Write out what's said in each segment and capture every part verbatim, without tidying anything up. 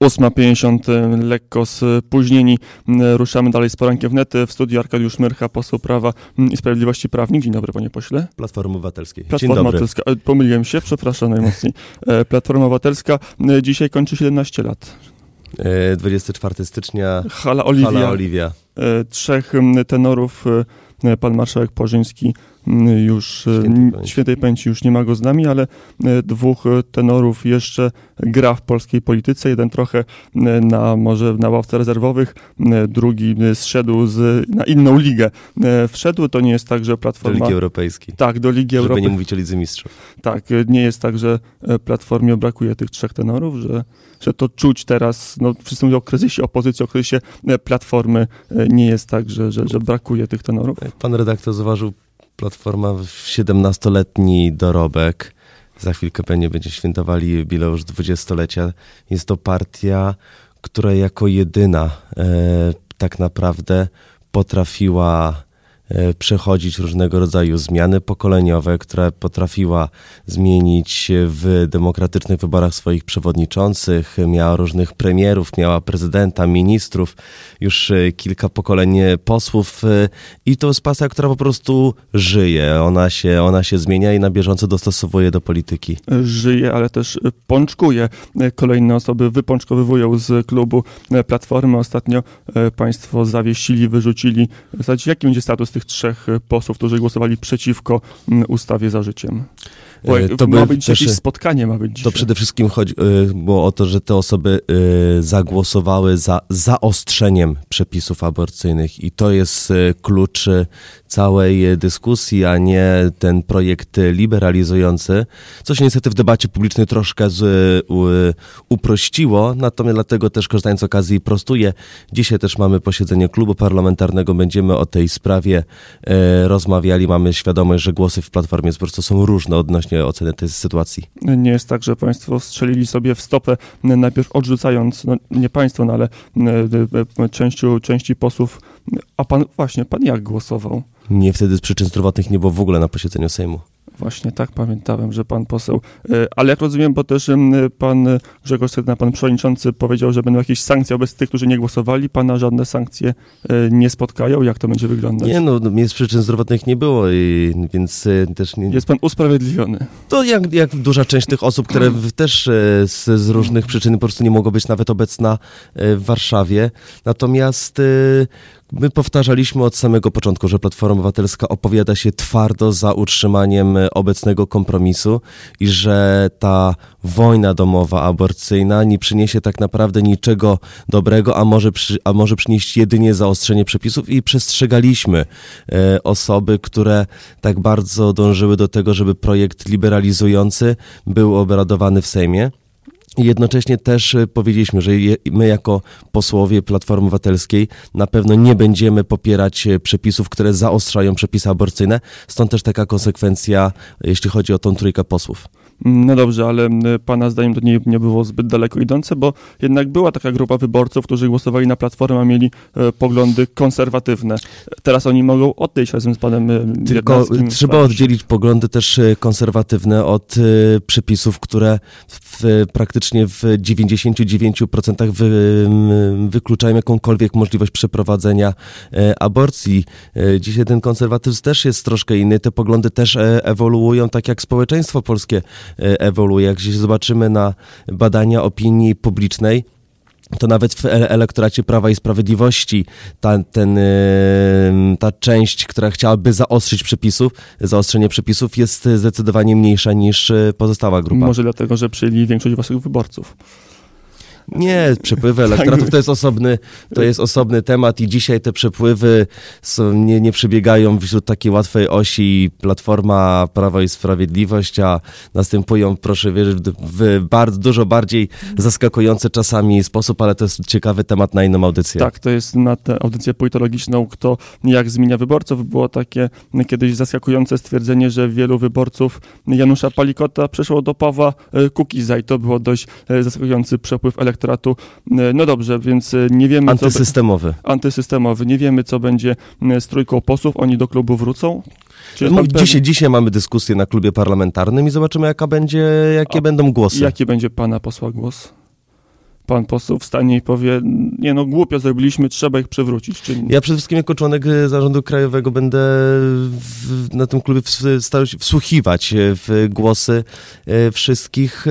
ósma pięćdziesiąt, lekko spóźnieni. Ruszamy dalej z porankiem wnet. W studiu Arkadiusz Myrcha, poseł Prawa i Sprawiedliwości, prawnik. Dzień dobry, panie pośle. Platformy Obywatelskiej. Platforma Dzień dobry. Obywatelska. Pomyliłem się, przepraszam najmocniej. Platforma Obywatelska dzisiaj kończy siedemnaście lat. dwudziestego czwartego stycznia. Hala Oliwia. Hala Oliwia. Trzech tenorów. Pan marszałek Płażyński już świętej, świętej pamięci już nie ma go z nami, ale dwóch tenorów jeszcze gra w polskiej polityce. Jeden trochę na może na ławce rezerwowych, drugi zszedł z, na inną ligę. Wszedł, to nie jest tak, że Platforma... Do Ligi Europejskiej. Tak, do Ligi Europejskiej. Żeby nie mówić o Lidze Mistrzów. Tak, nie jest tak, że Platformie brakuje tych trzech tenorów, że, że to czuć teraz, no wszyscy mówią o kryzysie opozycji, o kryzysie Platformy. Nie jest tak, że, że, że brakuje tych tenorów. Jak pan redaktor zauważył, Platforma siedemnastoletni dorobek. Za chwilkę pewnie będzie świętowali jubileusz dwudziestolecia. Jest to partia, która jako jedyna e, tak naprawdę potrafiła e, przechodzić różnego rodzaju zmiany pokoleniowe, która potrafiła zmienić w demokratycznych wyborach swoich przewodniczących, miała różnych premierów, miała prezydenta, ministrów, już kilka pokoleń posłów i to jest partia, która po prostu żyje. Ona się, ona się zmienia i na bieżąco dostosowuje do polityki. Żyje, ale też pączkuje. Kolejne osoby wypączkowywują z klubu Platformy. Ostatnio państwo zawiesili, wyrzucili. W zasadzie jaki będzie status tych trzech posłów, którzy głosowali przeciwko ustawie Za życiem? Bo to ma być jakieś spotkanie, ma być dzisiaj. To przede wszystkim chodzi było o to, że te osoby zagłosowały za zaostrzeniem przepisów aborcyjnych i to jest klucz całej dyskusji, a nie ten projekt liberalizujący, co się niestety w debacie publicznej troszkę z, u, uprościło, natomiast dlatego też korzystając z okazji prostuję. Dzisiaj też mamy posiedzenie klubu parlamentarnego, będziemy o tej sprawie e, rozmawiali, mamy świadomość, że głosy w Platformie po prostu są różne odnośnie oceny tej sytuacji. Nie jest tak, że państwo strzelili sobie w stopę, najpierw odrzucając, no nie państwo, no ale częściu, części posłów, a pan, właśnie, pan jak głosował? Nie, wtedy z przyczyn zdrowotnych nie było w ogóle na posiedzeniu Sejmu. Właśnie tak pamiętałem, że pan poseł, ale jak rozumiem, bo też pan Grzegorz Schetyna, pan przewodniczący powiedział, że będą jakieś sankcje wobec tych, którzy nie głosowali. Pana żadne sankcje nie spotkają. Jak to będzie wyglądać? Nie, no mnie z przyczyn zdrowotnych nie było, i, więc też nie... Jest pan usprawiedliwiony. To jak, jak duża część tych osób, które też z, z różnych przyczyn po prostu nie mogą być nawet obecna w Warszawie. Natomiast my powtarzaliśmy od samego początku, że Platforma Obywatelska opowiada się twardo za utrzymaniem obecnego kompromisu i że ta wojna domowa, aborcyjna nie przyniesie tak naprawdę niczego dobrego, a może, przy, a może przynieść jedynie zaostrzenie przepisów i przestrzegaliśmy e, osoby, które tak bardzo dążyły do tego, żeby projekt liberalizujący był obradowany w Sejmie. Jednocześnie też powiedzieliśmy, że my jako posłowie Platformy Obywatelskiej na pewno nie będziemy popierać przepisów, które zaostrzają przepisy aborcyjne. Stąd też taka konsekwencja, jeśli chodzi o tą trójkę posłów. No dobrze, ale pana zdaniem to nie, nie było zbyt daleko idące, bo jednak była taka grupa wyborców, którzy głosowali na Platformę, a mieli e, poglądy konserwatywne. Teraz oni mogą odejść razem z panem e, Tylko trzeba oddzielić poglądy też konserwatywne od e, przepisów, które w, praktycznie w dziewięćdziesięciu dziewięciu procentach wy, wykluczają jakąkolwiek możliwość przeprowadzenia e, aborcji. E, dzisiaj ten konserwatyzm też jest troszkę inny. Te poglądy też e, ewoluują tak jak społeczeństwo polskie ewoluuje. Jak się zobaczymy na badania opinii publicznej, to nawet w elektoracie Prawa i Sprawiedliwości ta, ten, ta część, która chciałaby zaostrzyć przepisów, zaostrzenie przepisów jest zdecydowanie mniejsza niż pozostała grupa. Może dlatego, że przyjęli większość waszych wyborców. Nie, przepływy elektoratów to jest osobny, to jest osobny temat i dzisiaj te przepływy są, nie, nie przebiegają wśród takiej łatwej osi Platforma, Prawo i Sprawiedliwość, a następują, proszę wierzyć, w bardzo, dużo bardziej zaskakujący czasami sposób, ale to jest ciekawy temat na inną audycję. Tak, to jest na tę audycję politologiczną, kto jak zmienia wyborców. Było takie kiedyś zaskakujące stwierdzenie, że wielu wyborców Janusza Palikota przeszło do Pawła Kukiza i to było dość zaskakujący przepływ elektoratu. No dobrze, więc nie wiemy... Antysystemowy. Co, antysystemowy. Nie wiemy, co będzie z trójką posłów. Oni do klubu wrócą? No, dzisiaj, dzisiaj mamy dyskusję na klubie parlamentarnym i zobaczymy, jaka będzie, jakie A, będą głosy. Jaki będzie pana posła głos? pan poseł wstanie i powie, nie no, głupio zrobiliśmy, trzeba ich przywrócić. Czy... Ja przede wszystkim jako członek zarządu krajowego będę w, na tym klubie starał się wsłuchiwać w głosy wszystkich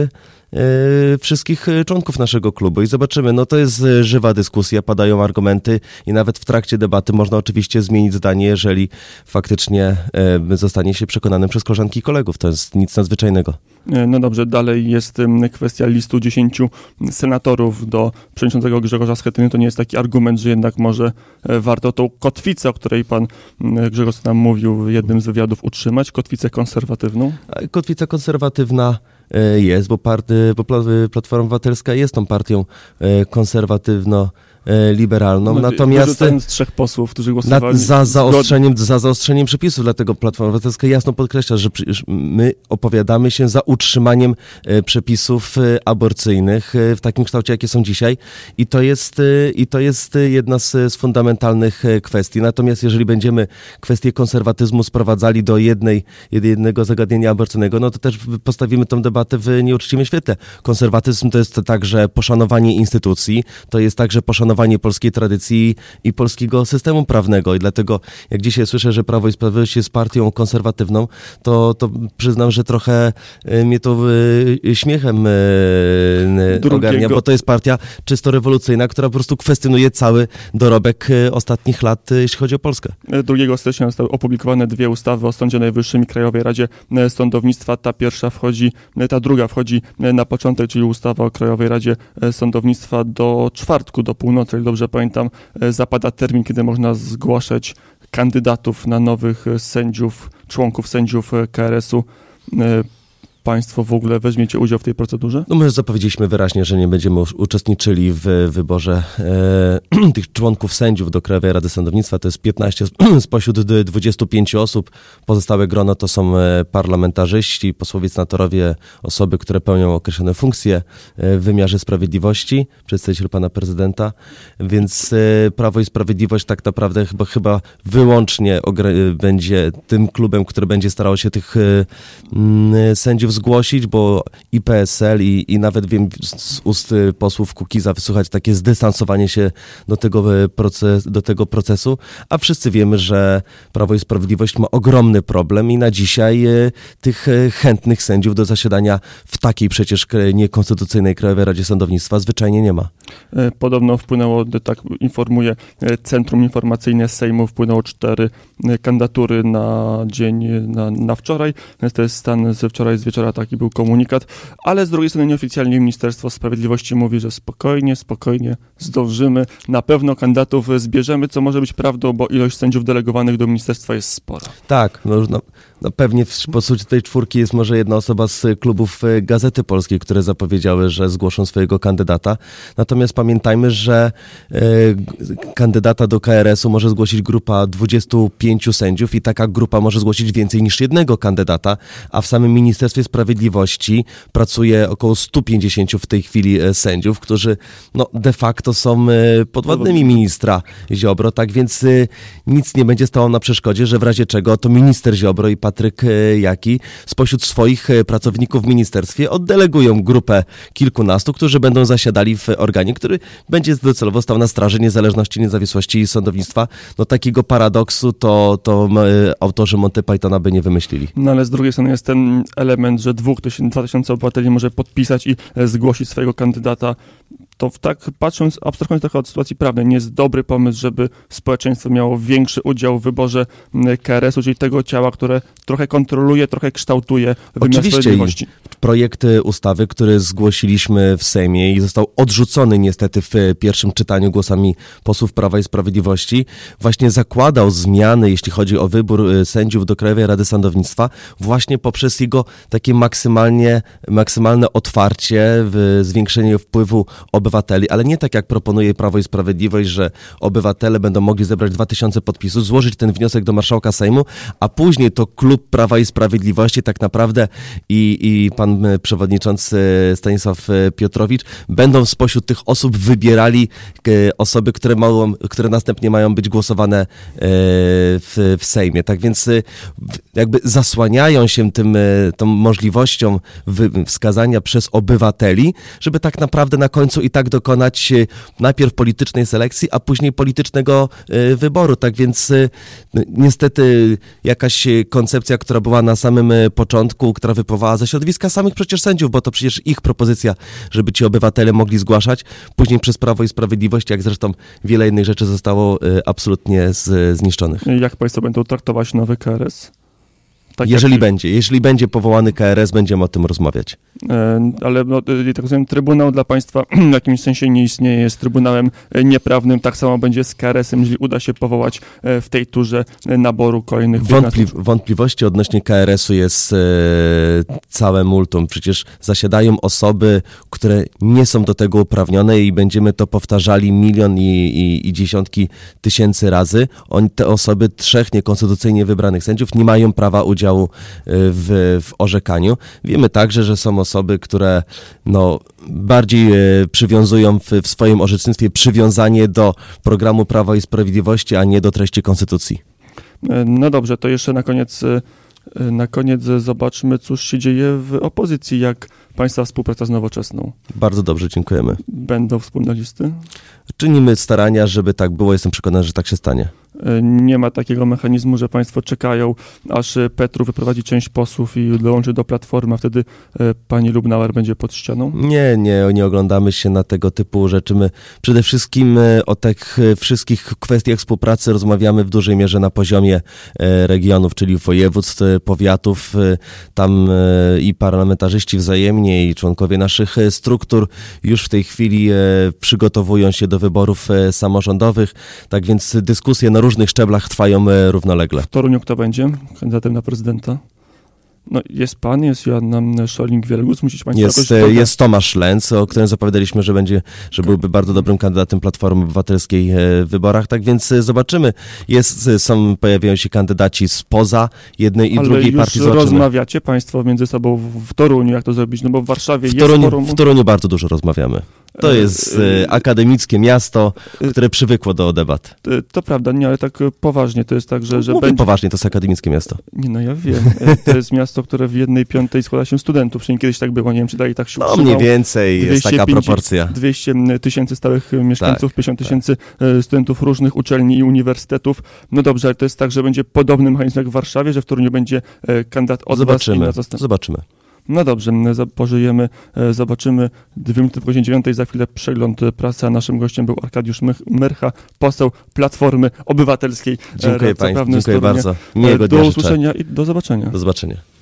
wszystkich członków naszego klubu i zobaczymy, no to jest żywa dyskusja, padają argumenty i nawet w trakcie debaty można oczywiście zmienić zdanie, jeżeli faktycznie zostanie się przekonanym przez koleżanki i kolegów. To jest nic nadzwyczajnego. No dobrze, dalej jest kwestia listu dziesięciu senatorów do przewodniczącego Grzegorza Schetyny. To nie jest taki argument, że jednak może warto tą kotwicę, o której pan Grzegorz nam mówił w jednym z wywiadów, utrzymać, kotwicę konserwatywną? Kotwica konserwatywna jest, bo, party, bo Platforma Obywatelska jest tą partią konserwatywno liberalną, no, natomiast z trzech posłów, którzy głosowali nad, za, zaostrzeniem, za zaostrzeniem przepisów, dlatego Platforma Obywatelska jasno podkreśla, że my opowiadamy się za utrzymaniem przepisów aborcyjnych w takim kształcie, jakie są dzisiaj i to jest, i to jest jedna z, z fundamentalnych kwestii. Natomiast jeżeli będziemy kwestię konserwatyzmu sprowadzali do jednej, jednego zagadnienia aborcyjnego, no to też postawimy tę debatę w nieuczciwym świetle. Konserwatyzm to jest także poszanowanie instytucji, to jest także poszanowanie polskiej tradycji i polskiego systemu prawnego i dlatego jak dzisiaj słyszę, że Prawo i Sprawiedliwość jest partią konserwatywną, to, to przyznam, że trochę mnie to śmiechem Drugiego. ogarnia, bo to jest partia czysto rewolucyjna, która po prostu kwestionuje cały dorobek ostatnich lat, jeśli chodzi o Polskę. drugiego stycznia zostały opublikowane dwie ustawy o Sądzie Najwyższym i Krajowej Radzie Sądownictwa. Ta pierwsza wchodzi, ta druga wchodzi na początek, czyli ustawa o Krajowej Radzie Sądownictwa do czwartku, do północy. Jak dobrze pamiętam, zapada termin, kiedy można zgłaszać kandydatów na nowych sędziów, członków sędziów K R S u. Państwo w ogóle weźmiecie udział w tej procedurze? No my już zapowiedzieliśmy wyraźnie, że nie będziemy uczestniczyli w wyborze e, tych członków sędziów do Krajowej Rady Sądownictwa. To jest piętnaście spośród dwudziestu pięciu osób. Pozostałe grono to są parlamentarzyści, posłowie, senatorowie, osoby, które pełnią określone funkcje w wymiarze sprawiedliwości, przedstawiciel pana prezydenta. Więc e, Prawo i Sprawiedliwość tak naprawdę chyba, chyba wyłącznie ogre- będzie tym klubem, który będzie starało się tych e, m, sędziów zgłosić, bo i P S L i, i nawet wiem z ust posłów Kukiza wysłuchać takie zdystansowanie się do tego, proces, do tego procesu, a wszyscy wiemy, że Prawo i Sprawiedliwość ma ogromny problem i na dzisiaj e, tych chętnych sędziów do zasiadania w takiej przecież niekonstytucyjnej Krajowej Radzie Sądownictwa zwyczajnie nie ma. Podobno wpłynęło, tak informuje Centrum Informacyjne Sejmu, wpłynęło cztery kandydatury na dzień, na, na wczoraj. To jest stan ze wczoraj z wieczora, taki był komunikat, ale z drugiej strony nieoficjalnie Ministerstwo Sprawiedliwości mówi, że spokojnie, spokojnie zdążymy, na pewno kandydatów zbierzemy, co może być prawdą, bo ilość sędziów delegowanych do ministerstwa jest spora. Tak, no, no, no pewnie spośród tej czwórki jest może jedna osoba z klubów Gazety Polskiej, które zapowiedziały, że zgłoszą swojego kandydata. Natomiast pamiętajmy, że e, kandydata do K R S u może zgłosić grupa dwudziestu pięciu sędziów i taka grupa może zgłosić więcej niż jednego kandydata, a w samym Ministerstwie Sprawiedliwości pracuje około stu pięćdziesięciu w tej chwili sędziów, którzy no, de facto są podwładnymi ministra Ziobro, tak więc y, nic nie będzie stało na przeszkodzie, że w razie czego to minister Ziobro i Patryk Jaki spośród swoich pracowników w ministerstwie oddelegują grupę kilkunastu, którzy będą zasiadali w organie, który będzie docelowo stał na straży niezależności, niezawisłości sądownictwa. No takiego paradoksu to, to y, autorzy Monty Pythona by nie wymyślili. No ale z drugiej strony jest ten element, że dwóch, dwa tysiące obywateli może podpisać i zgłosić swojego kandydata. To tak patrząc, abstrahując trochę od sytuacji prawnej, nie jest dobry pomysł, żeby społeczeństwo miało większy udział w wyborze K R S u, czyli tego ciała, które trochę kontroluje, trochę kształtuje wymiar sprawiedliwości. Projekt ustawy, który zgłosiliśmy w Sejmie i został odrzucony niestety w pierwszym czytaniu głosami posłów Prawa i Sprawiedliwości, właśnie zakładał zmiany, jeśli chodzi o wybór sędziów do Krajowej Rady Sądownictwa, właśnie poprzez jego takie maksymalnie, maksymalne otwarcie, zwiększenie wpływu obywateli obywateli, ale nie tak jak proponuje Prawo i Sprawiedliwość, że obywatele będą mogli zebrać dwa tysiące podpisów, złożyć ten wniosek do marszałka Sejmu, a później to klub Prawa i Sprawiedliwości tak naprawdę i, i pan przewodniczący Stanisław Piotrowicz będą spośród tych osób wybierali osoby, które, mają, które następnie mają być głosowane w, w Sejmie. Tak więc jakby zasłaniają się tym, tą możliwością wskazania przez obywateli, żeby tak naprawdę na końcu i tak dokonać najpierw politycznej selekcji, a później politycznego wyboru. Tak więc niestety jakaś koncepcja, która była na samym początku, która wypływała ze środowiska samych przecież sędziów, bo to przecież ich propozycja, żeby ci obywatele mogli zgłaszać, później przez Prawo i Sprawiedliwość, jak zresztą wiele innych rzeczy zostało absolutnie z, zniszczonych. Jak państwo będą traktować nowy K R S? Tak jeżeli jak... będzie, jeśli będzie powołany K R S, będziemy o tym rozmawiać. E, ale no, tak rozumiem, Trybunał dla państwa w jakimś sensie nie istnieje, jest Trybunałem nieprawnym, tak samo będzie z K R S-em, jeżeli uda się powołać w tej turze naboru kolejnych... Wątpli- wątpliwości odnośnie K R S-u jest e, całe multum. Przecież zasiadają osoby, które nie są do tego uprawnione i będziemy to powtarzali milion i, i, i dziesiątki tysięcy razy. Oni, te osoby, trzech niekonstytucyjnie wybranych sędziów, nie mają prawa udziału w, w orzekaniu. Wiemy także, że są osoby, które no, bardziej e, przywiązują w, w swoim orzecznictwie przywiązanie do programu Prawa i Sprawiedliwości, a nie do treści Konstytucji. No dobrze, to jeszcze na koniec, na koniec zobaczmy, cóż się dzieje w opozycji, jak państwa współpraca z Nowoczesną. Bardzo dobrze, dziękujemy. Będą wspólne listy? Czynimy starania, żeby tak było. Jestem przekonany, że tak się stanie. Nie ma takiego mechanizmu, że państwo czekają, aż Petru wyprowadzi część posłów i dołączy do Platformy, a wtedy pani Lubnauer będzie pod ścianą? Nie, nie, nie oglądamy się na tego typu rzeczy. My przede wszystkim o tych wszystkich kwestiach współpracy rozmawiamy w dużej mierze na poziomie regionów, czyli województw, powiatów. Tam i parlamentarzyści wzajemnie, i członkowie naszych struktur już w tej chwili przygotowują się do wyborów samorządowych. Tak więc dyskusje na różnych szczeblach trwają równolegle. W Toruniu kto będzie kandydatem na prezydenta? No jest pan, jest Joanna Scheuring-Wielgus, musicie państwo jest, jakoś... jest Tomasz Lenz, o którym zapowiadaliśmy, że będzie, że byłby bardzo dobrym kandydatem Platformy Obywatelskiej w wyborach, tak więc zobaczymy. Jest, są, pojawiają się kandydaci spoza jednej i Ale drugiej partii. Ale już rozmawiacie państwo między sobą w, w Toruniu, jak to zrobić? No bo w Warszawie w jest Toruniu, forum... W Toruniu bardzo dużo rozmawiamy. To jest e, akademickie miasto, które przywykło do debat. To prawda, nie, ale tak poważnie, to jest tak, że... że Mówię będzie... poważnie, to jest akademickie miasto. Nie, no ja wiem. To jest miasto, które w jednej piątej składa się studentów. Przynajmniej kiedyś tak było, nie wiem, czy dalej tak się No mniej więcej jest taka proporcja. dwieście tysięcy stałych mieszkańców, tak, pięćdziesiąt tysięcy tak. studentów różnych uczelni i uniwersytetów. No dobrze, ale to jest tak, że będzie podobny mechanizm jak w Warszawie, że w Toruniu będzie kandydat od Zobaczymy, was i na zastęp... Zobaczymy. No dobrze, pożyjemy, zobaczymy. Dwie minuty po godzinie dziewiątej, za chwilę przegląd prasy, a naszym gościem był Arkadiusz Myrcha, poseł Platformy Obywatelskiej. Dziękuję Państwu, dziękuję bardzo. Miłego dnia. Do usłyszenia i do zobaczenia. Do zobaczenia.